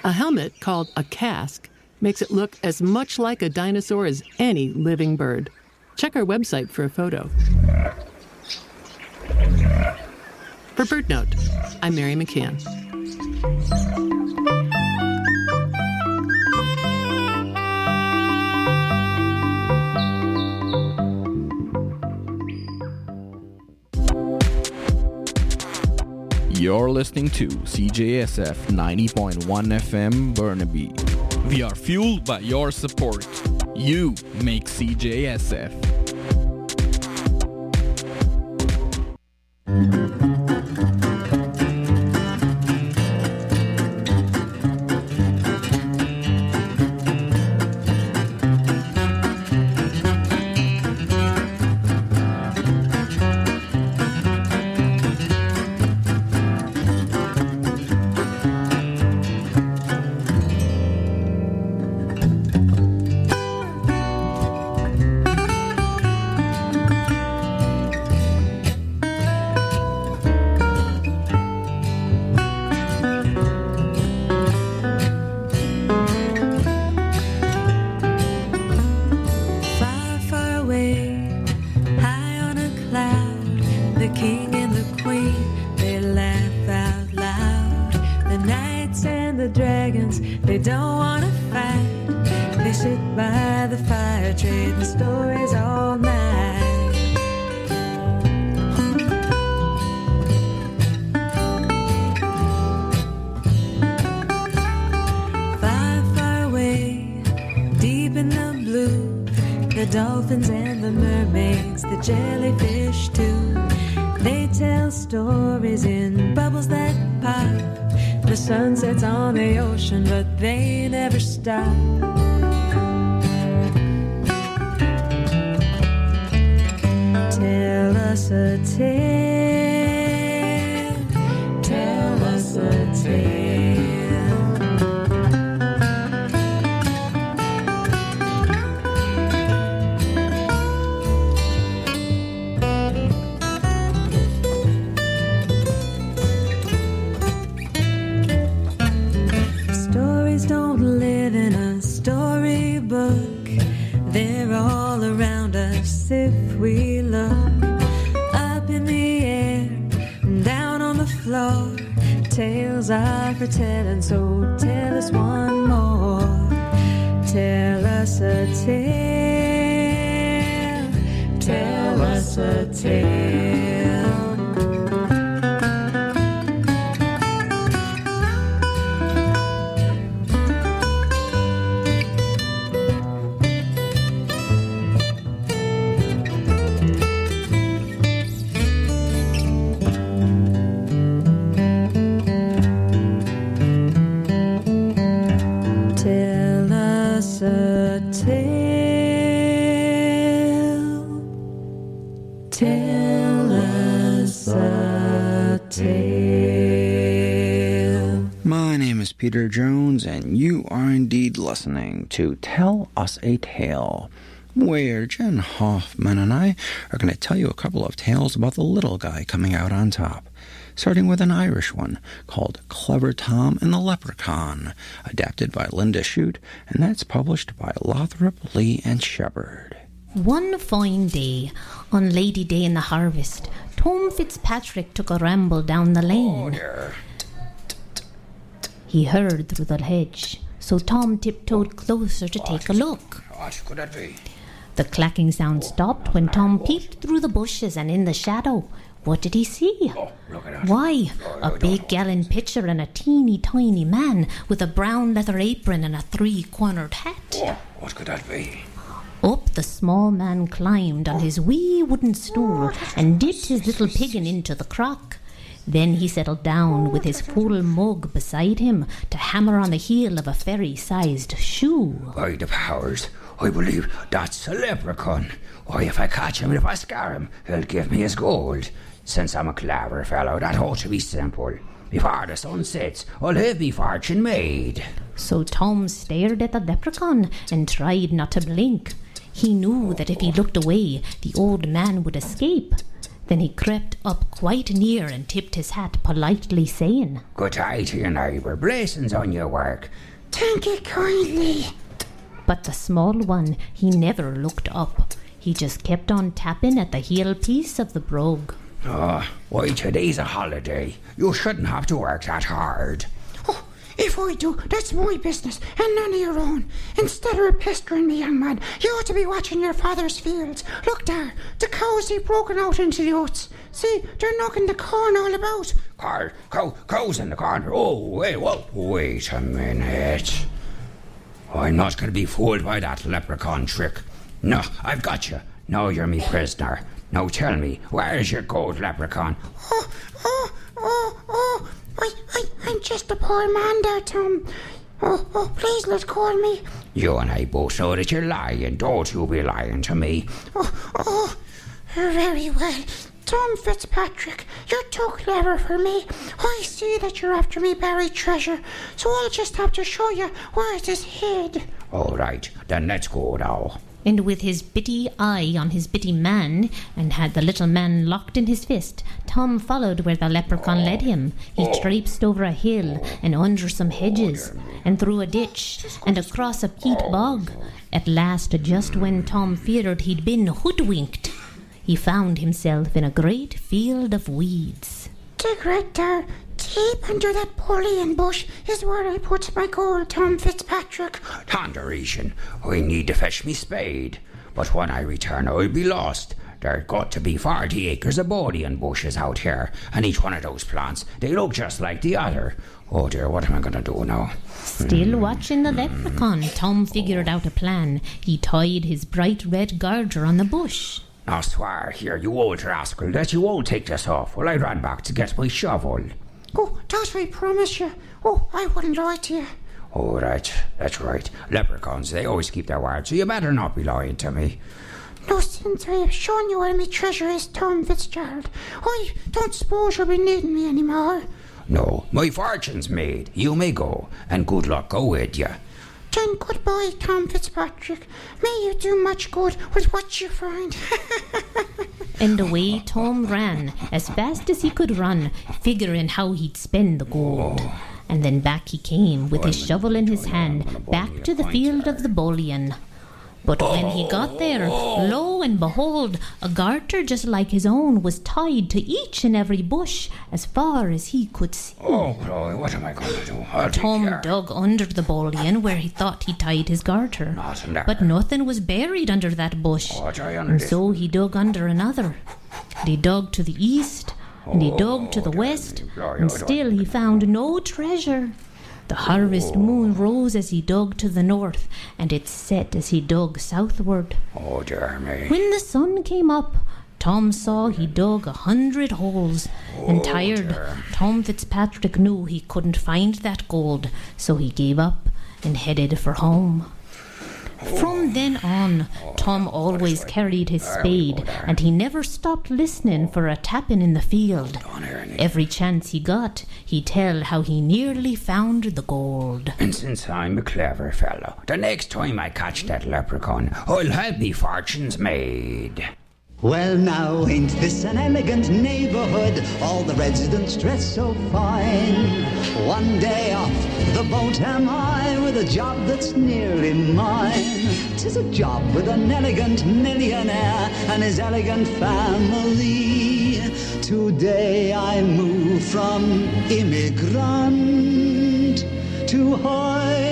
A helmet called a casque makes it look as much like a dinosaur as any living bird. Check our website for a photo. For BirdNote, I'm Mary McCann. You're listening to CJSF 90.1 FM Burnaby. We are fueled by your support. You make CJSF. Peter Jones, and you are indeed listening to Tell Us a Tale, where Jen Hoffman and I are going to tell you a couple of tales about the little guy coming out on top, starting with an Irish one called Clever Tom and the Leprechaun, adapted by Linda Shute, and that's published by Lothrop, Lee and Shepherd. One fine day, on Lady Day in the Harvest, Tom Fitzpatrick took a ramble down the lane. Oh, dear. He heard through the hedge, so Tom tiptoed closer to take a look. What could that be? The clacking sound stopped when Tom peeped through the bushes, and in the shadow, what did he see? Oh, look at that. Why, a big gallon pitcher and a teeny tiny man with a brown leather apron and a three-cornered hat. Oh, what could that be? Up the small man climbed on his wee wooden stool and dipped his little piggin into the crock. Then he settled down with his full mug beside him to hammer on the heel of a fairy-sized shoe. By the powers, I believe that's a leprechaun. Why, if I catch him and if I scare him, he'll give me his gold. Since I'm a clever fellow, that ought to be simple. Before the sun sets, I'll have me fortune made. So Tom stared at the leprechaun and tried not to blink. He knew that if he looked away, the old man would escape. Then he crept up quite near and tipped his hat, politely saying, "Good day to you, neighbour. Blessings on your work." "Thank you kindly." But the small one, he never looked up. He just kept on tapping at the heel piece of the brogue. Why, today's a holiday. You shouldn't have to work that hard. "Oh, if I do, that's my business and none of your own. Instead of pestering me, young man, you ought to be watching your father's fields. Look there, the cows have broken out into the oats. See, they're knocking the corn all about." Cows in the corner. Oh, wait a minute. I'm not going to be fooled by that leprechaun trick. No, I've got you. Now you're me prisoner. Now tell me, where's your gold, leprechaun? I'm just a poor man there, Tom. Please let go of me. You and I both know that you're lying. Don't you be lying to me. Very well. Tom Fitzpatrick, you're too clever for me. I see that you're after me buried treasure, so I'll just have to show you where it is hid. All right, then let's go now. And with his bitty eye on his bitty man, and had the little man locked in his fist, Tom followed where the leprechaun led him. He traipsed over a hill, and under some hedges, and through a ditch, and across a peat bog. At last, just when Tom feared he'd been hoodwinked, he found himself in a great field of weeds. Dig right there, deep under that bullion bush is where I put my gold, Tom Fitzpatrick. Thunderation, I need to fetch me spade. But when I return, I'll be lost. There's got to be 40 acres of bullion bushes out here, and each one of those plants, they look just like the other. Oh dear, what am I going to do now? Still watching the leprechaun, Tom figured out a plan. He tied his bright red garter on the bush. Now swear here, you old rascal, that you won't take this off while I ran back to get my shovel. Oh, that I promise you. Oh, I wouldn't lie to you. All right, that's right. Leprechauns, they always keep their word, so you better not be lying to me. No, since I have shown you where my treasure is, Tom Fitzgerald, I don't suppose you'll be needing me anymore. No, my fortune's made. You may go, and good luck go with you. Then goodbye, Tom Fitzpatrick. May you do much good with what you find. And away Tom ran, as fast as he could run, figuring how he'd spend the gold. And then back he came, with his shovel in his hand, back to the field of the bullion. But when he got there, lo and behold, a garter just like his own was tied to each and every bush as far as he could see. Oh, Chloe, what am I going to do? Tom dug under the bullion where he thought he tied his garter. But nothing was buried under that bush. And so he dug under another. And he dug to the east, and he dug to the west, and still he found no treasure. The harvest moon rose as he dug to the north, and it set as he dug southward. Oh, dear me. When the sun came up, Tom saw he dug 100 holes, and tired, Tom Fitzpatrick knew he couldn't find that gold, so he gave up and headed for home. From then on, Tom always carried his spade, and he never stopped listening for a tapping in the field. Every chance he got, he'd tell how he nearly found the gold. And since I'm a clever fellow, the next time I catch that leprechaun, I'll have me fortunes made. Well, now, ain't this an elegant neighborhood? All the residents dress so fine. One day off the boat am I, with a job that's nearly mine. 'Tis a job with an elegant millionaire and his elegant family. Today I move from immigrant to high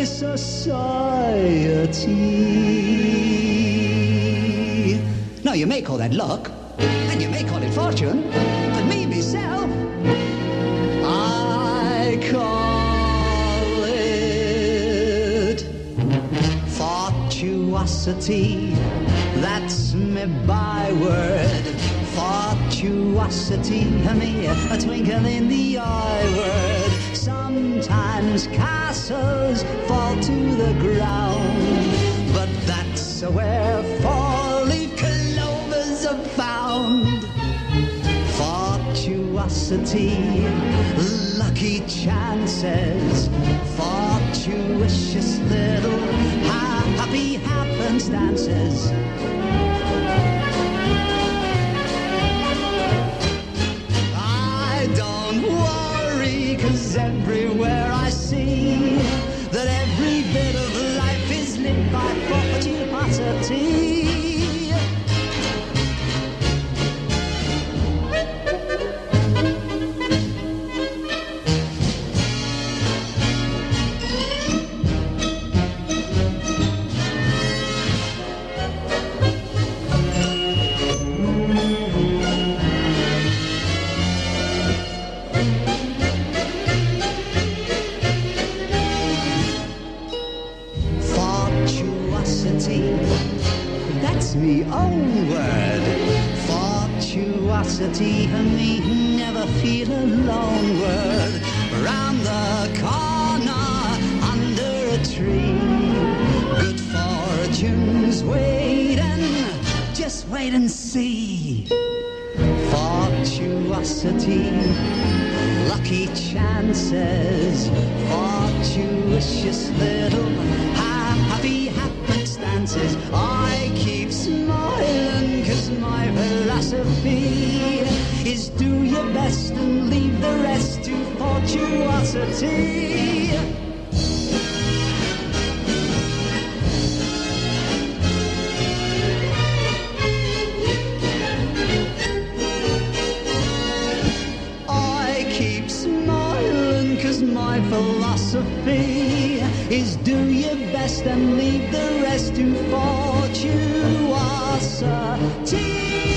society. Now, you may call that luck, and you may call it fortune, but me, myself, I call it fortuosity. That's me byword. Fortuosity, me, a twinkle in the eye word. Sometimes castles fall to the ground, but that's where four-leaf clovers are found. Fortuosity, lucky chances, fortuitous little happy happenstances. curiosity. That's me own word. Fortuosity and me never feel alone. Word round the corner under a tree. Good fortune's waiting. Just wait and see. Fortuosity, lucky chances, fortuitous little happy happenstances. I keep smiling 'cause my philosophy is do your best and leave the rest to fortuosity. My philosophy is do your best and leave the rest to fortuosity.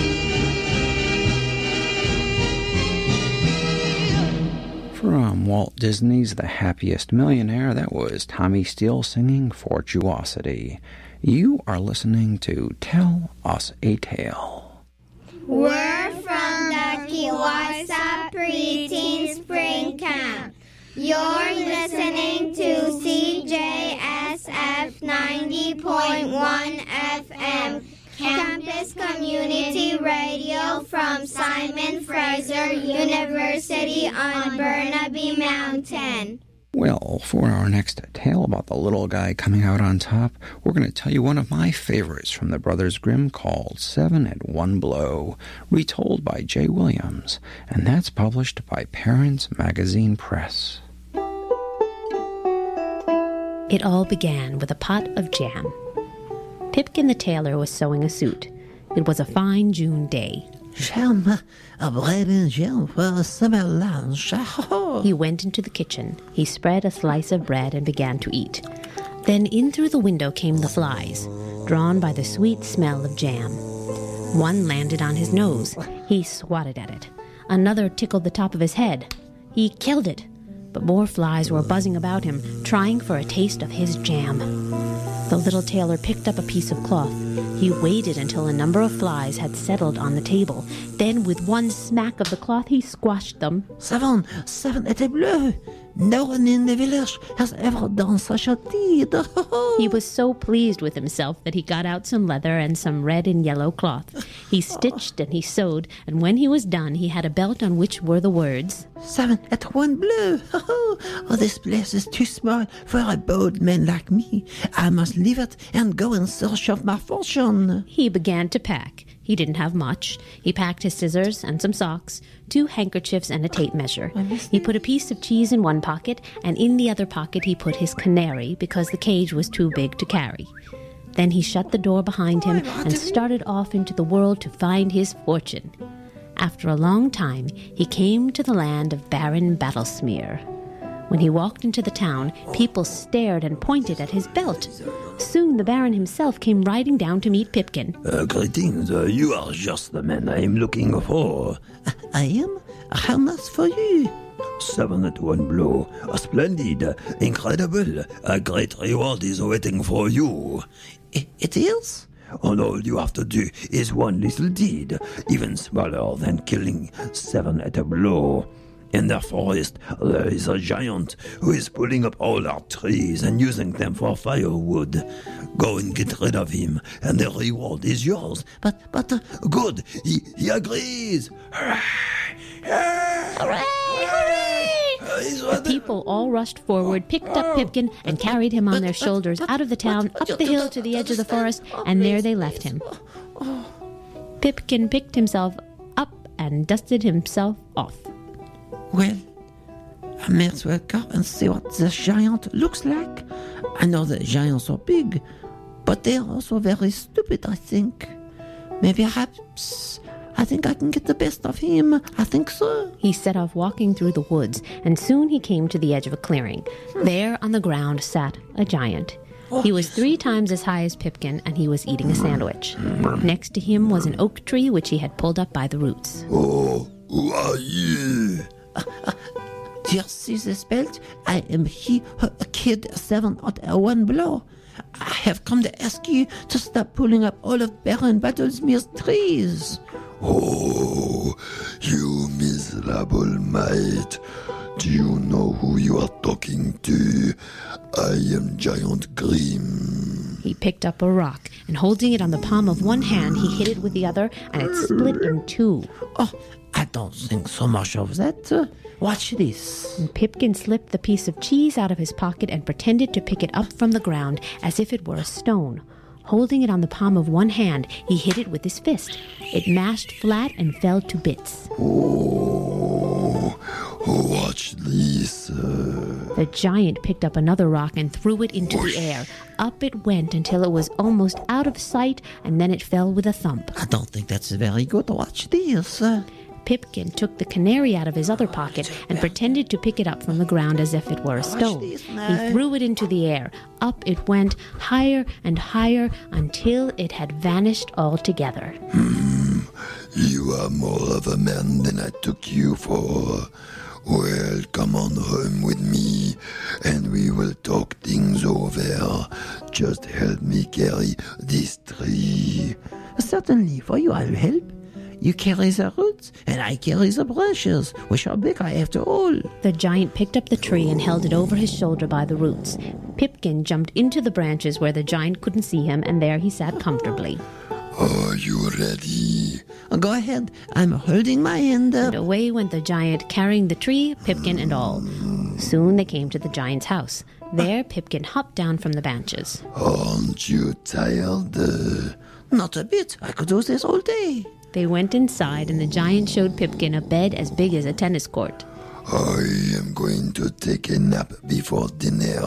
From Walt Disney's The Happiest Millionaire, that was Tommy Steele singing Fortuosity. You are listening to Tell Us a Tale. We're from the Kiwasa Preteen Spring Camp. You're listening to CJSF 90.1 FM, Campus Community Radio from Simon Fraser University on Burnaby Mountain. Well, for our next tale about the little guy coming out on top, we're going to tell you one of my favorites from the Brothers Grimm called 7 at One Blow, retold by Jay Williams, and that's published by Parents Magazine Press. It all began with a pot of jam. Pipkin the tailor was sewing a suit. It was a fine June day. Jam, a bread and jam for summer lunch. He went into the kitchen. He spread a slice of bread and began to eat. Then in through the window came the flies, drawn by the sweet smell of jam. One landed on his nose. He swatted at it. Another tickled the top of his head. He killed it. But more flies were buzzing about him, trying for a taste of his jam. The little tailor picked up a piece of cloth. He waited until a number of flies had settled on the table. Then, with one smack of the cloth, he squashed them. 7 était bleu. No one in the village has ever done such a deed. He was so pleased with himself that he got out some leather and some red and yellow cloth. He stitched and he sewed, and when he was done, he had a belt on which were the words, 7 at 1 bleu. Oh, this place is too small for a bold man like me. I must leave it and go in search of my fortune. He began to pack. He didn't have much. He packed his scissors and some socks, 2 handkerchiefs and a tape measure. He put a piece of cheese in one pocket, and in the other pocket he put his canary because the cage was too big to carry. Then he shut the door behind him and started off into the world to find his fortune. After a long time, he came to the land of Baron Battlesmear. When he walked into the town, people stared and pointed at his belt. Soon the Baron himself came riding down to meet Pipkin. Greetings, you are just the man I am looking for. I am? How much for you? 7 at 1 blow. Splendid, incredible. A great reward is waiting for you. It is? And all you have to do is one little deed, even smaller than killing 7 at a blow. In the forest, there is a giant who is pulling up all our trees and using them for firewood. Go and get rid of him, and the reward is yours. But... Good, he agrees. Hooray! Hooray! The people all rushed forward, picked up Pipkin, and carried him on their shoulders out of the town, up the hill to the edge of the forest, and there they left him. Pipkin picked himself up and dusted himself off. Well, I may as well go and see what the giant looks like. I know that giants are big, But they are also very stupid, I think. Maybe perhaps I think I can get the best of him. I think so. He set off walking through the woods, and soon he came to the edge of a clearing. There on the ground sat a giant. He was 3 times as high as Pipkin, and he was eating a sandwich. Next to him was an oak tree which he had pulled up by the roots. Oh, who are you? Do you see this belt? I am he who killed 7 at one blow. I have come to ask you to stop pulling up all of Baron Battlesmere's trees. Oh, you miserable mite. Do you know who you are talking to? I am Giant Grim. He picked up a rock, and holding it on the palm of one hand, he hit it with the other, and it split in 2. Oh, I don't think so much of that. Watch this. And Pipkin slipped the piece of cheese out of his pocket and pretended to pick it up from the ground as if it were a stone. Holding it on the palm of one hand, he hit it with his fist. It mashed flat and fell to bits. Oh, watch this. The giant picked up another rock and threw it into the air. Up it went until it was almost out of sight, and then it fell with a thump. I don't think that's very good. Watch this. Pipkin took the canary out of his other pocket and pretended to pick it up from the ground as if it were a stone. He threw it into the air. Up it went, higher and higher, until it had vanished altogether. You are more of a man than I took you for. Well, come on home with me, and we will talk things over. Just help me carry this tree. Certainly, for you I'll help. You carry the roots, and I carry the branches, which are bigger after all. The giant picked up the tree and held it over his shoulder by the roots. Pipkin jumped into the branches where the giant couldn't see him, and there he sat comfortably. Are you ready? Go ahead. I'm holding my hand up. And away went the giant, carrying the tree, Pipkin and all. Soon they came to the giant's house. There, Pipkin hopped down from the branches. Aren't you tired? Not a bit. I could do this all day. They went inside, and the giant showed Pipkin a bed as big as a tennis court. I am going to take a nap before dinner.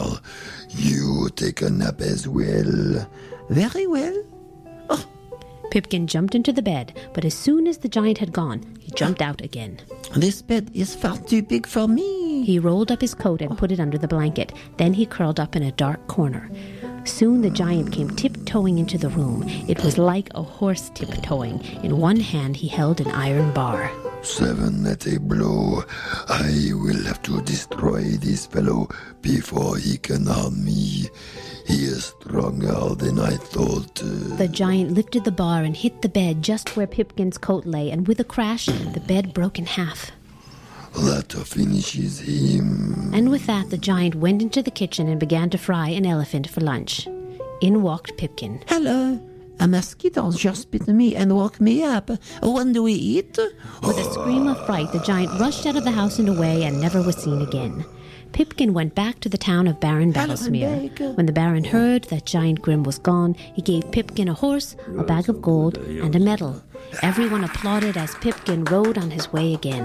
You take a nap as well. Very well. Oh. Pipkin jumped into the bed, but as soon as the giant had gone, he jumped out again. This bed is far too big for me. He rolled up his coat and put it under the blanket. Then he curled up in a dark corner. Soon the giant came tiptoeing into the room. It was like a horse tiptoeing. In one hand he held an iron bar. 7 at a blow. I will have to destroy this fellow before he can harm me. He is stronger than I thought. The giant lifted the bar and hit the bed just where Pipkin's coat lay, and with a crash, the bed broke in half. That finishes him. And with that, the giant went into the kitchen and began to fry an elephant for lunch. In walked Pipkin. Hello. A mosquito just bit me and woke me up. When do we eat? With a scream of fright, the giant rushed out of the house and away and never was seen again. Pipkin went back to the town of Baron Battlesmere. When the Baron heard that Giant Grim was gone, he gave Pipkin a horse, a bag of gold, and a medal. Everyone applauded as Pipkin rode on his way again.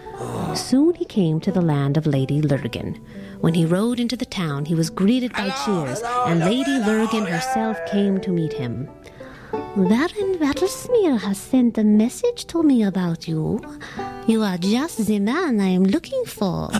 Soon he came to the land of Lady Lurgan. When he rode into the town, he was greeted by cheers, and Lady Lurgan herself came to meet him. Baron Battlesmere has sent a message to me about you. You are just the man I am looking for.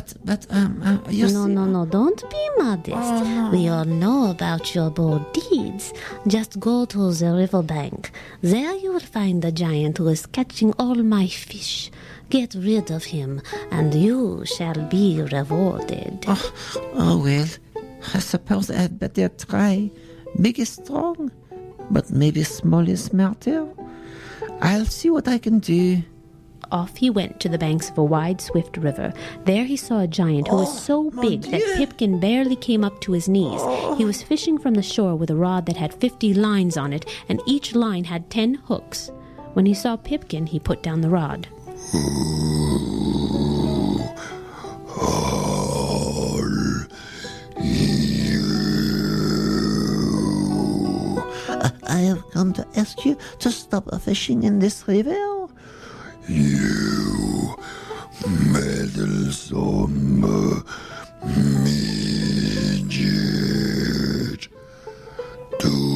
You see... No, don't be modest. Oh, no. We all know about your bold deeds. Just go to the riverbank. There you will find the giant who is catching all my fish. Get rid of him, and you shall be rewarded. Oh well, I suppose I'd better try. Big is strong, but maybe small is smarter. I'll see what I can do. Off he went to the banks of a wide, swift river. There he saw a giant who was so big that Pipkin barely came up to his knees. He was fishing from the shore with a rod that had 50 lines on it, and each line had 10 hooks. When he saw Pipkin, he put down the rod. I have come to ask you to stop fishing in this river. You meddlesome midget. Do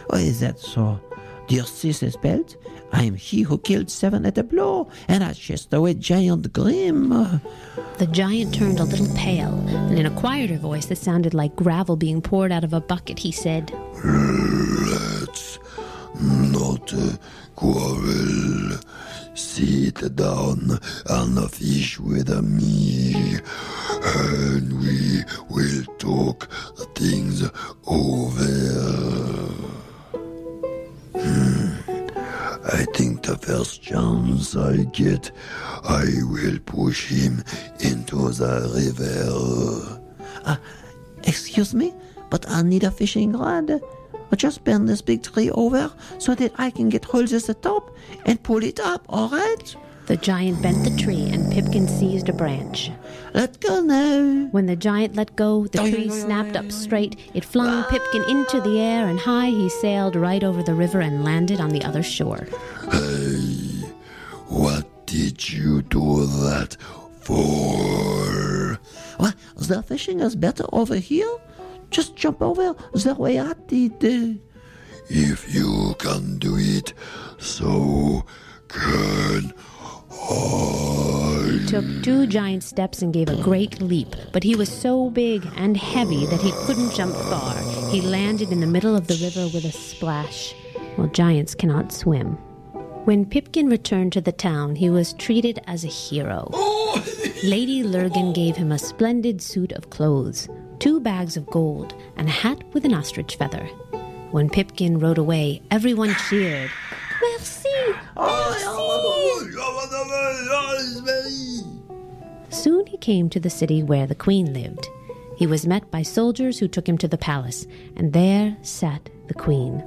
Why is that so? Do you see this belt? I am he who killed 7 at a blow, and I chased away Giant Grim. The giant turned a little pale, and in a quieter voice that sounded like gravel being poured out of a bucket, he said, Let's not quarrel. Sit down and fish with me, and we will talk things over. I think the first chance I get, I will push him into the river. Excuse me, but I need a fishing rod. Just bend this big tree over so that I can get hold of the top and pull it up, all right? The giant bent the tree, and Pipkin seized a branch. Let's go now. When the giant let go, the tree snapped up straight. It flung Pipkin into the air, and high he sailed right over the river and landed on the other shore. Hey, what did you do that for? Well, the fishing is better over here. Just jump over the way I did. If you can do it, so can I. He took 2 giant steps and gave a great leap, but he was so big and heavy that he couldn't jump far. He landed in the middle of the river with a splash. Well, giants cannot swim. When Pipkin returned to the town, he was treated as a hero. Lady Lurgan gave him a splendid suit of clothes, 2 bags of gold, and a hat with an ostrich feather. When Pipkin rode away, everyone cheered. Merci! Merci! Soon he came to the city where the queen lived. He was met by soldiers who took him to the palace, and there sat the queen.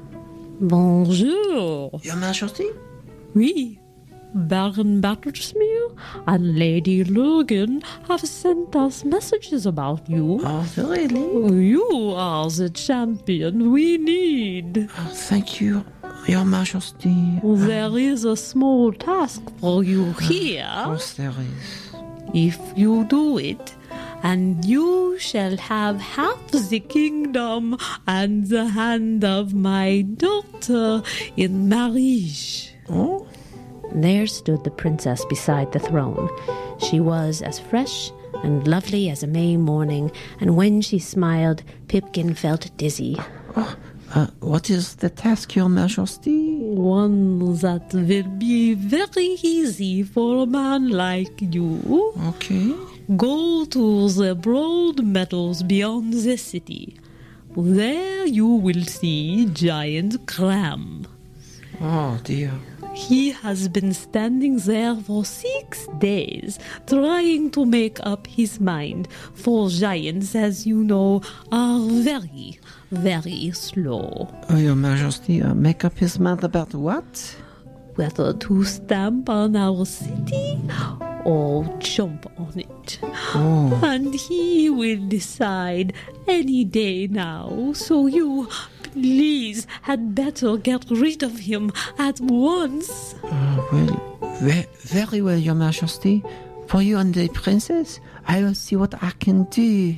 Bonjour. Your Majesty? Oui. Baron Battlesmere and Lady Lurgan have sent us messages about you. Oh, really? You are the champion we need. Thank you, Your Majesty. There is a small task for you here. Of course there is. If you do it, and you shall have half the kingdom and the hand of my daughter in marriage. Oh? There stood the princess beside the throne. She was as fresh and lovely as a May morning, and when she smiled, Pipkin felt dizzy. What is the task, Your Majesty? One that will be very easy for a man like you. Okay. Go to the broad meadows beyond the city. There you will see Giant Graham. Oh, dear. He has been standing there for 6 days, trying to make up his mind, for giants, as you know, are very, very slow. Your Majesty, make up his mind about what? Whether to stamp on our city or jump on it. Oh. And he will decide any day now, so you please had better get rid of him at once. Very well, Your Majesty. For you and the princess, I will see what I can do.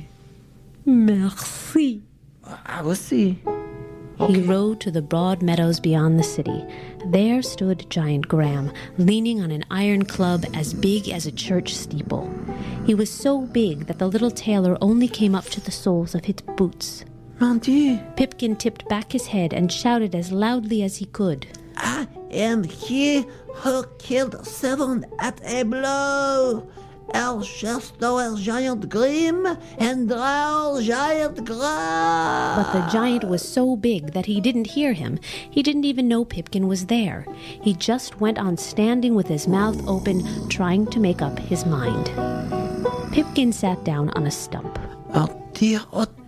Merci. I will see. He rode to the broad meadows beyond the city. There stood Giant Graham, leaning on an iron club as big as a church steeple. He was so big that the little tailor only came up to the soles of his boots. Mon Dieu! Pipkin tipped back his head and shouted as loudly as he could. I am he who killed 7 at a blow. El Chesto El Giant Grim and El Giant Graham. But the giant was so big that he didn't hear him. He didn't even know Pipkin was there. He just went on standing with his mouth open, trying to make up his mind. Pipkin sat down on a stump. Oh dear,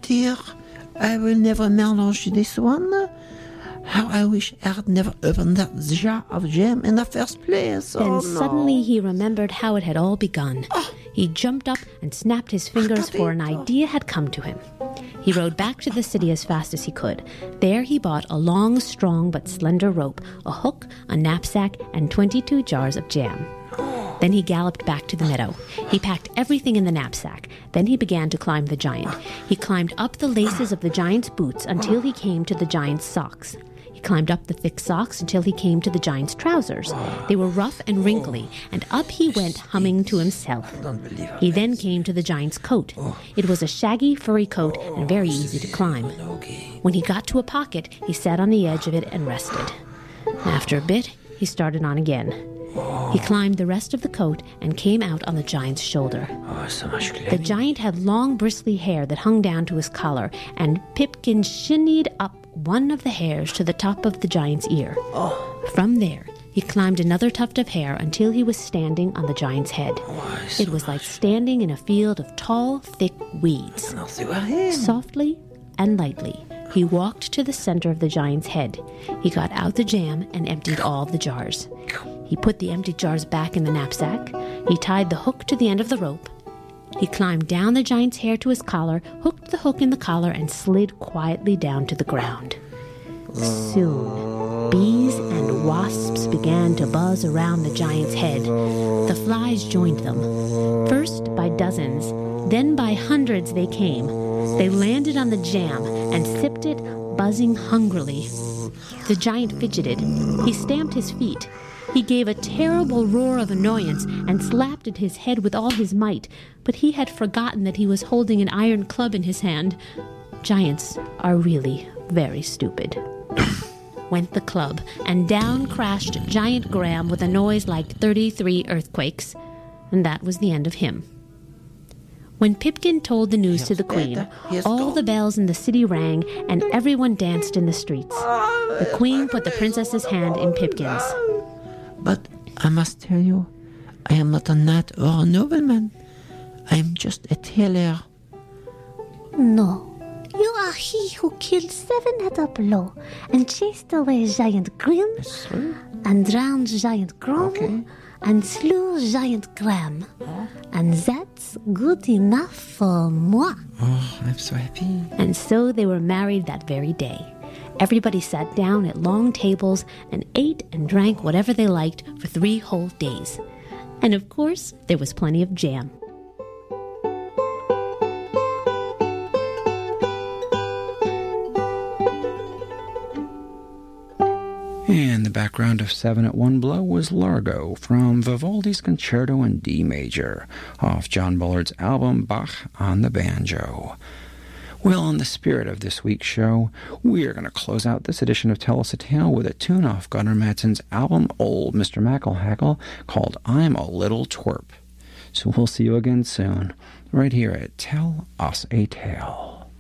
I will never manage this one. How I wish I had never opened that jar of jam in the first place. Then suddenly he remembered how it had all begun. He jumped up and snapped his fingers, for an idea had come to him. He rode back to the city as fast as he could. There he bought a long, strong but slender rope, a hook, a knapsack, and 22 jars of jam. Then he galloped back to the meadow. He packed everything in the knapsack. Then he began to climb the giant. He climbed up the laces of the giant's boots until he came to the giant's socks. He climbed up the thick socks until he came to the giant's trousers. They were rough and wrinkly, and up he went humming to himself. He then came to the giant's coat. It was a shaggy, furry coat and very easy to climb. When he got to a pocket, he sat on the edge of it and rested. After a bit, he started on again. He climbed the rest of the coat and came out on the giant's shoulder. The giant had long, bristly hair that hung down to his collar, and Pipkin shinnied up one of the hairs to the top of the giant's ear. From there, he climbed another tuft of hair until he was standing on the giant's head. It was like standing in a field of tall, thick weeds. Softly and lightly, he walked to the center of the giant's head. He got out the jam and emptied all the jars. He put the empty jars back in the knapsack. He tied the hook to the end of the rope. He climbed down the giant's hair to his collar, hooked the hook in the collar, and slid quietly down to the ground. Soon, bees and wasps began to buzz around the giant's head. The flies joined them. First by dozens, then by hundreds they came. They landed on the jam and sipped it, buzzing hungrily. The giant fidgeted. He stamped his feet. He gave a terrible roar of annoyance and slapped at his head with all his might, but he had forgotten that he was holding an iron club in his hand. Giants are really very stupid. Went the club, and down crashed Giant Graham with a noise like 33 earthquakes, and that was the end of him. When Pipkin told the news to the queen, all the bells in the city rang, and everyone danced in the streets. The queen put the princess's hand in Pipkin's. But I must tell you, I am not a knight or a nobleman. I am just a tailor. No, you are he who killed 7 at a blow and chased away Giant Grim and drowned Giant Grom and slew Giant Graham. And that's good enough for moi. Oh, I'm so happy. And so they were married that very day. Everybody sat down at long tables and ate and drank whatever they liked for 3 whole days. And of course, there was plenty of jam. And the background of 7 at One Blow was Largo from Vivaldi's Concerto in D major off John Bullard's album Bach on the Banjo. Well, in the spirit of this week's show, we are going to close out this edition of Tell Us a Tale with a tune off Gunnar Madsen's album Old Mr. Mackelhackle called I'm a Little Twerp. So we'll see you again soon, right here at Tell Us a Tale.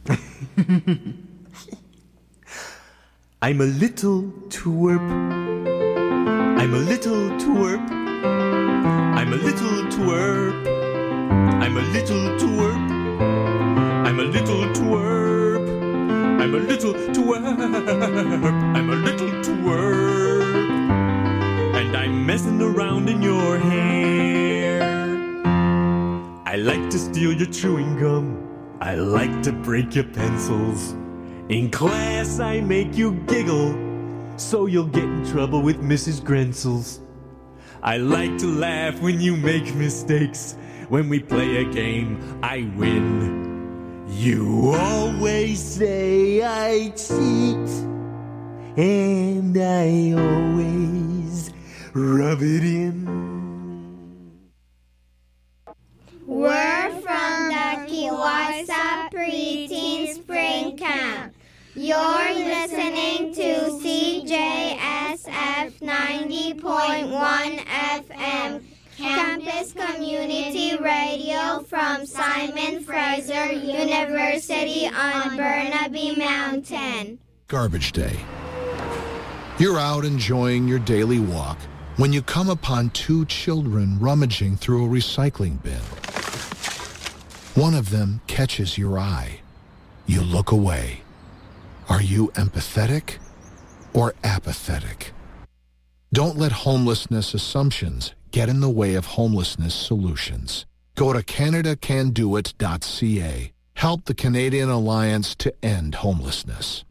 I'm a little twerp. I'm a little twerp. I'm a little twerp. I'm a little twerp. I'm a little twerp. I'm a little twerp. I'm a little twerp. And I'm messing around in your hair. I like to steal your chewing gum. I like to break your pencils. In class I make you giggle, so you'll get in trouble with Mrs. Grensels. I like to laugh when you make mistakes. When we play a game, I win. You always say I cheat, and I always rub it in. We're from the Kiwasa Preteen Spring Camp. You're listening to CJSF 90.1 FM, Campus Community Radio from Simon Fraser University on Burnaby Mountain. Garbage day. You're out enjoying your daily walk when you come upon 2 children rummaging through a recycling bin. One of them catches your eye. You look away. Are you empathetic or apathetic? Don't let homelessness assumptions get in the way of homelessness solutions. Go to CanadaCanDoIt.ca. Help the Canadian Alliance to End Homelessness.